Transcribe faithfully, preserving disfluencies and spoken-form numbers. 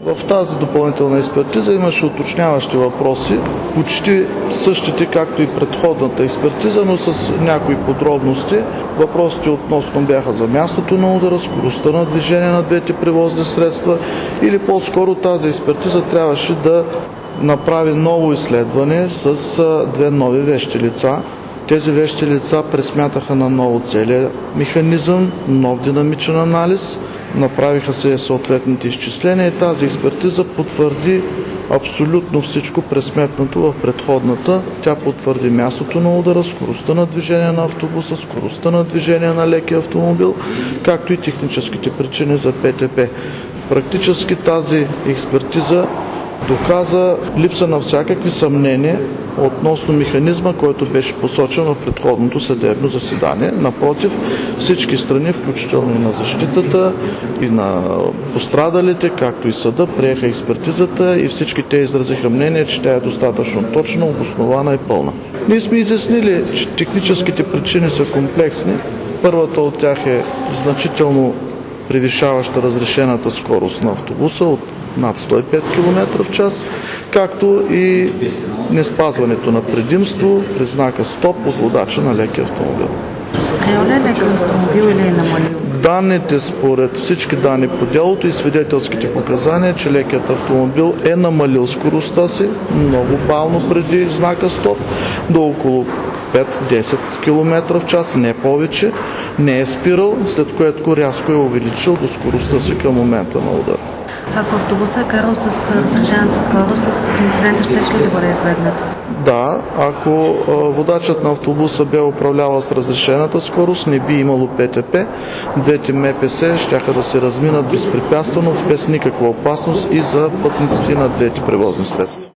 В тази допълнителна експертиза имаше уточняващи въпроси, почти същите, както и предходната експертиза, но с някои подробности. Въпросите относно бяха за мястото на удара, скоростта на движение на двете превозни средства, или по-скоро тази експертиза трябваше да направи ново изследване с две нови вещи лица. Тези вещи лица пресмятаха на ново целия механизъм, нов динамичен анализ, направиха се съответните изчисления и тази експертиза потвърди абсолютно всичко пресметнато в предходната. Тя потвърди мястото на удара, скоростта на движение на автобуса, скоростта на движение на лекия автомобил, както и техническите причини за ПТП. Практически тази експертиза доказа липса на всякакви съмнения относно механизма, който беше посочен в предходното съдебно заседание. Напротив, всички страни, включително и на защитата, и на пострадалите, както и съда, приеха експертизата и всички те изразиха мнение, че тя е достатъчно точна, обоснована и пълна. Ние сме изяснили, че техническите причини са комплексни. Първата от тях е значително превишаваща разрешената скорост на автобуса от над сто и пет километра в час, както и неспазването на предимство при знака стоп от водача на лекия автомобил. Спрял ли е лекия автомобил или е намалил? Данните според всички данни по делото и свидетелските показания, че лекият автомобил е намалил скоростта си много бавно преди знака стоп до около пет-десет километра в час, не повече, не е спирал, след което рязко е увеличил до скоростта си към момента на удар. Ако автобусът е карал с разрешената скорост, инцидентът ще ли да бъде избегнат? Да, ако водачът на автобуса бе управлявал с разрешената скорост, не би имало ПТП, двете МПС щяха да се разминат безпрепятствено, без никаква опасност и за пътниците на двете превозни средства.